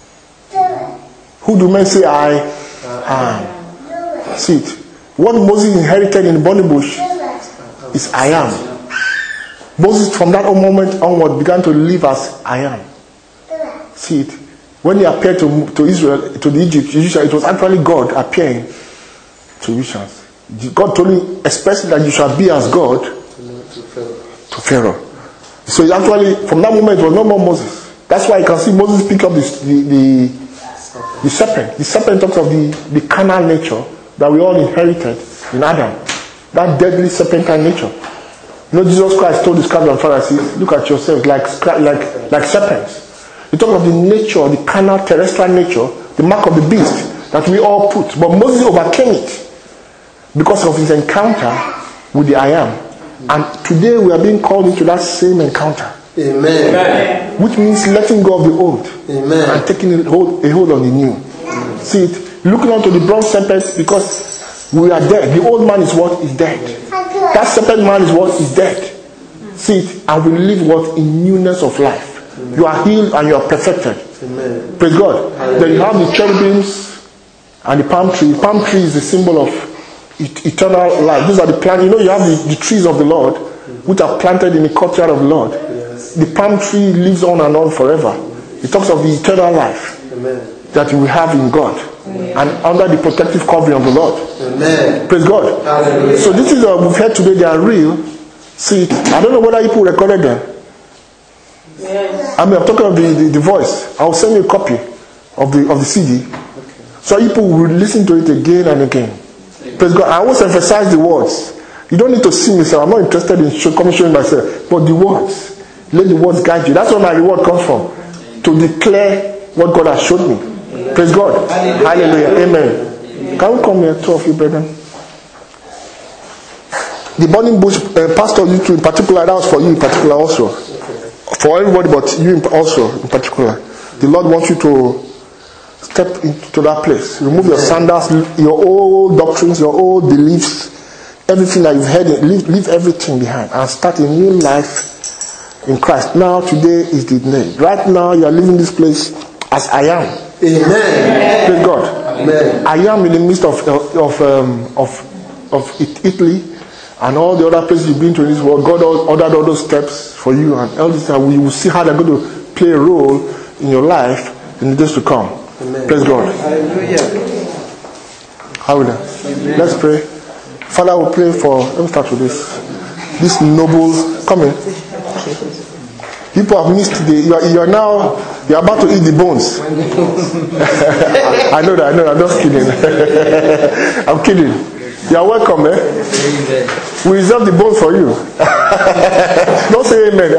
Who do men say I am? See it. What Moses inherited in the burning bush is I am. Moses from that moment onward began to live as I am. See it. When he appeared to, to Israel, to the Egypt, it was actually God appearing to Egyptians. God told him especially that you shall be as God to Pharaoh. So it actually, from that moment, it was no more Moses. That's why you can see Moses pick up this, the, the, the serpent. The serpent talks of the, the carnal nature that we all inherited in Adam. That deadly serpentine nature. You know, Jesus Christ told the scribes and Pharisees, look at yourselves like, like, like serpents. You talk of the nature, the carnal, terrestrial nature, the mark of the beast that we all put. But Moses overcame it because of his encounter with the I am. And today we are being called into that same encounter. Amen. Amen. Which means letting go of the old. Amen. And taking a hold, a hold on the new. Amen. See it? Looking onto the bronze serpent because we are dead. The old man is what is dead. That serpent man is what is dead. See it? And we live what? In newness of life. Amen. You are healed and you are perfected. Amen. Praise God. Hallelujah. Then you have the cherubims and the palm tree. The palm tree is a symbol of et- eternal life. These are the plants. You know, you have the, the trees of the Lord, which are planted in the courtyard of the Lord. Yes. The palm tree lives on and on forever. It talks of the eternal life. Amen. That you will have in God. Amen. And under the protective covering of the Lord. Amen. Praise God. Hallelujah. So this is what we've heard today. They are real. See, I don't know whether people recorded them. Yes. I mean, I'm talking of the, the, the voice. I'll send you a copy of the of the C D. Okay. So people will listen to it again and again. Praise God. I always emphasize the words. You don't need to see me, sir. I'm not interested in show, coming showing myself. But the words. Let the words guide you. That's where my reward comes from. To declare what God has shown me. Amen. Praise God. Hallelujah. Hallelujah. Amen. Amen. Can we come here, two of you, brethren? The burning bush, uh, Pastor, you two in particular, that was for you in particular also. For everybody, but you also in particular. The Lord wants you to step into that place. Remove your sandals, your old doctrines, your old beliefs, everything that you've heard, leave, leave everything behind and start a new life in Christ. Now, today is the day. Right now, you are leaving this place as I am. Amen. Praise God. Amen. I am in the midst of of um, of of Italy and all the other places you've been to in this world. God ordered all those steps for you, and all this time we will see how they're going to play a role in your life in the days to come. Amen. Praise God. Hallelujah. Hallelujah. Let's pray. Father, we pray for, let me start with this. This noble, come in. People have missed the, you are, you are now, you are about to eat the bones. I know that, I know that, I'm just kidding. I'm kidding. You are welcome, eh? We reserve the bones for you. Don't say amen.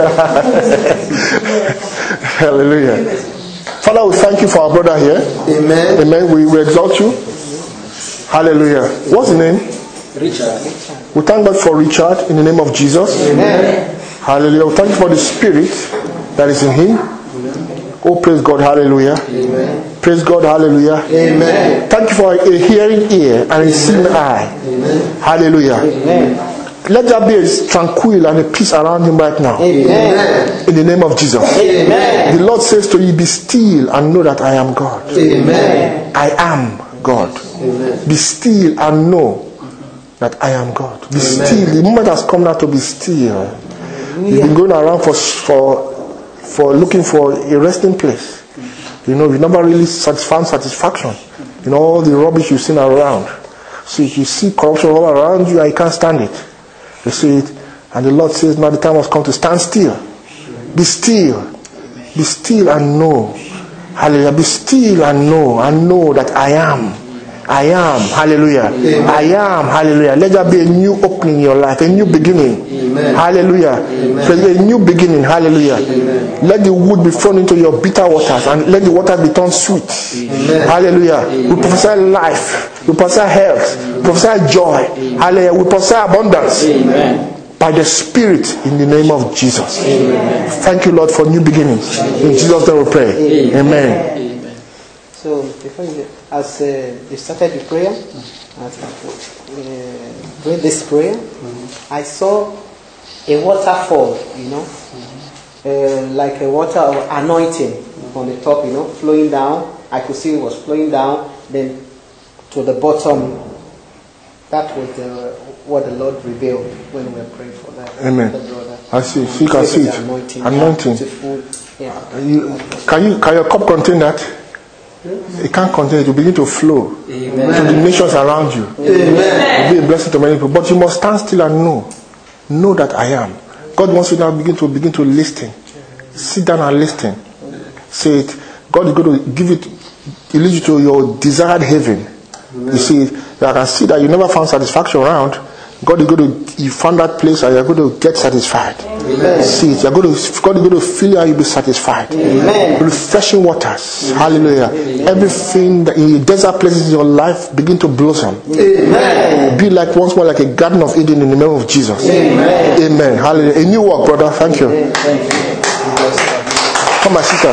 Hallelujah. Father, we thank you for our brother here. Amen. Amen. We, we exalt you. Hallelujah. What's his name? Richard. We thank God for Richard in the name of Jesus. Amen. Hallelujah. We thank you for the spirit that is in him. Oh, praise God. Hallelujah. Amen. Praise God. Hallelujah. Amen. Thank you for a hearing ear and a seeing eye. Amen. Hallelujah. Amen. Let there be a tranquil and a peace around him right now. Amen. In the name of Jesus. Amen. The Lord says to you, be still and know that I am God. Amen. I am God. Amen. Be still and know that I am God. Be Amen. still. The moment has come now to be still. You've been going around for for for looking for a resting place. You know, you've never really found satisfaction. You know, all the rubbish you've seen around. So if you see corruption all around you and you can't stand it. You see it. And the Lord says, now the time has come to stand still. Be still. Be still and know. Hallelujah. Be still and know. And know that I am. I am. Hallelujah. Amen. I am. Hallelujah. Let there be a new opening in your life. A new beginning. Amen. Hallelujah. Amen. A new beginning. Hallelujah. Amen. Let the wood be thrown into your bitter waters and let the waters be turned sweet. Amen. Hallelujah. Amen. We prophesy life. We prophesy health. Amen. We prophesy joy. Amen. Hallelujah. We prophesy abundance. Amen. By the Spirit in the name of Jesus. Amen. Thank you, Lord, for new beginnings. In Jesus' name we pray. Amen. Amen. So before you, as uh, you started the prayer, as uh, doing this prayer, mm-hmm. I saw a waterfall, you know, mm-hmm. uh, like a water of anointing mm-hmm. on the top, you know, flowing down. I could see it was flowing down, then to the bottom. That was the, what the Lord revealed when we were praying for that. Amen. The brother. I see. You can see it. Anointing. Anointing. Yeah. You, can you can your cup contain that? It can't contain it. You begin to flow. Amen. To the nations around you. Amen. It will be a blessing to many people. But you must stand still and know. Know that I am. God wants you now begin to begin to listen. Sit down and listen. Say it. God is going to give it, it lead you to your desired heaven. Amen. You see, I can see that you never found satisfaction around. God is going to, you found that place and you're going to get satisfied. Amen. See it. You're going to, God is going to fill you and you'll be satisfied. Amen. Refreshing waters. Amen. Hallelujah. Amen. Everything that in the desert places in your life begin to blossom. Amen. Be like once more like a garden of Eden in the name of Jesus. Amen. Amen. Hallelujah. A new work, brother. Thank you. Thank you. Come, my sister.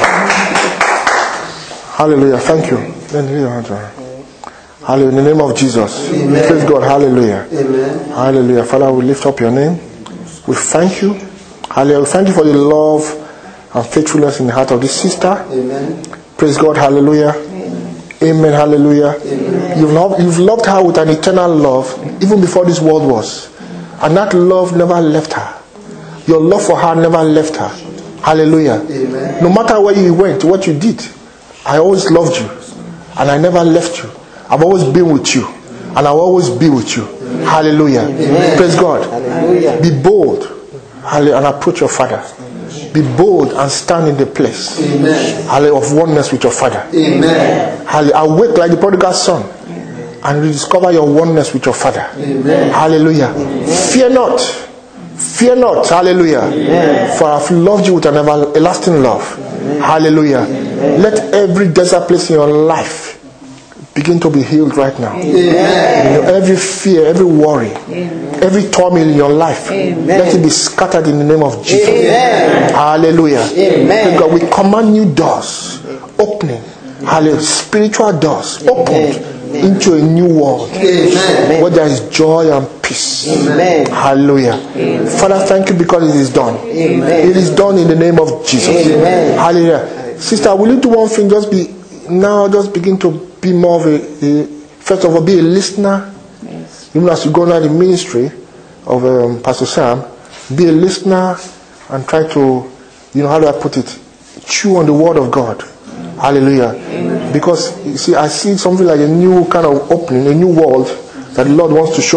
Hallelujah. Thank you. Hallelujah. In the name of Jesus. Amen. Praise God. Hallelujah. Amen. Hallelujah. Father, we lift up your name. We thank you. Hallelujah. We thank you for the love and faithfulness in the heart of this sister. Amen. Praise God. Hallelujah. Amen. Amen. Hallelujah. Amen. You've loved, you've loved her with an eternal love even before this world was. And that love never left her. Your love for her never left her. Hallelujah. Amen. No matter where you went, what you did, I always loved you. And I never left you. I've always been with you. And I'll always be with you. Amen. Hallelujah. Amen. Praise God. Hallelujah. Be bold and approach your Father. Amen. Be bold and stand in the place Amen. Of oneness with your Father. Amen. Hallelujah. Awake like the prodigal son and rediscover your oneness with your Father. Amen. Hallelujah. Amen. Fear not. Fear not. Hallelujah. Amen. For I've loved you with an everlasting love. Amen. Hallelujah. Amen. Let every desert place in your life begin to be healed right now. Amen. You know, every fear, every worry, Amen. Every turmoil in your life, Amen. Let it be scattered in the name of Jesus. Amen. Hallelujah. Amen. God, we command new doors opening. Hallelujah. Spiritual doors opened Amen. Into a new world Amen. Where there is joy and peace. Amen. Hallelujah. Amen. Father, thank you because it is done. Amen. It is done in the name of Jesus. Amen. Hallelujah. Sister, will you do one thing? Just be now, just begin to be more of a, a first of all, be a listener. Yes. Even as you go into the ministry of um, Pastor Sam, be a listener and try to, you know, how do I put it? Chew on the word of God. Mm. Hallelujah. Amen. Because, you see, I see something like a new kind of opening, a new world that the Lord wants to show you.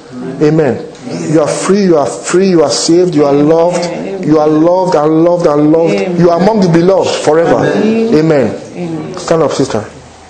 Amen. You are free, you are free, you are saved, you are loved. You are loved and loved and loved. You are among the beloved forever. Amen. Stand up, sister.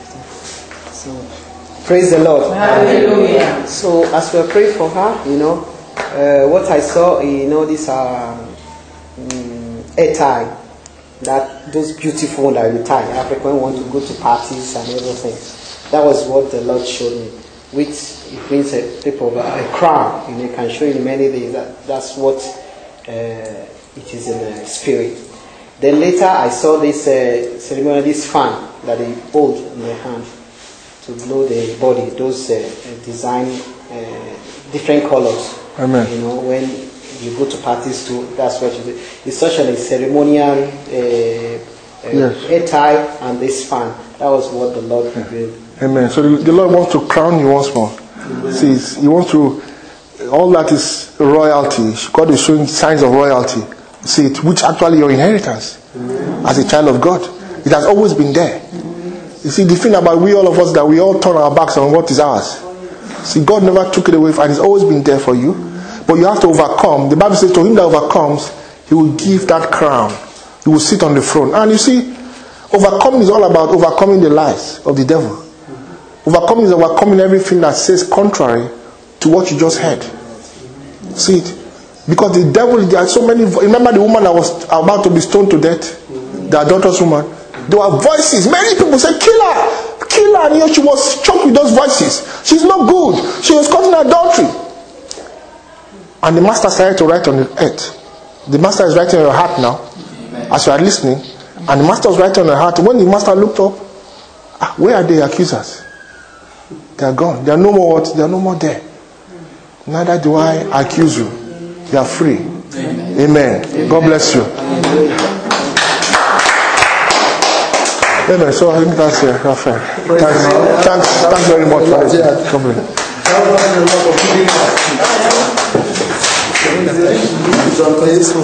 Praise the Lord. Hallelujah. So as we pray for her, you know, uh, what I saw, you know, these are um, hair tie, that those beautiful ones that you tie. African want to go to parties and everything. That was what the Lord showed me. Which it means a type of a, a crown. You know, it can show you many things. That that's what uh, it is in the spirit. Then later I saw this uh, ceremony, this fan that they hold in their hand to blow the body. Those uh, design uh, different colors. Amen. You know, when you go to parties too, that's what you do. It's such a ceremonial uh, uh, yes. hair tie and this fan. That was what the Lord revealed. Amen. So the, the Lord wants to crown you once more. Amen. See, He wants to, all that is royalty. God is showing signs of royalty. See it, which actually your inheritance. Amen. As a child of God. It has always been there. Amen. You see, the thing about we all of us that we all turn our backs on what is ours. See, God never took it away and it's always been there for you. But you have to overcome. The Bible says to him that overcomes, He will give that crown. He will sit on the throne. And you see, overcoming is all about overcoming the lies of the devil. Overcoming is overcoming everything that says contrary to what you just heard. See it? Because the devil, there are so many. Remember the woman that was about to be stoned to death? The adulterous woman? There were voices. Many people said, kill her! Kill her! And you know, she was choked with those voices. She's not good. She was caught in adultery. And the master started to write on the earth. The master is writing on your heart now. As you are listening. And the master was writing on your heart. When the master looked up, ah, where are the accusers? They are gone. They are no more what? They are no more there. Neither do I accuse you. You are free. Amen. Amen. Amen. God bless you. Amen. Amen. So I think that's it. Uh, thanks. Thanks. Thanks very much for this. God bless.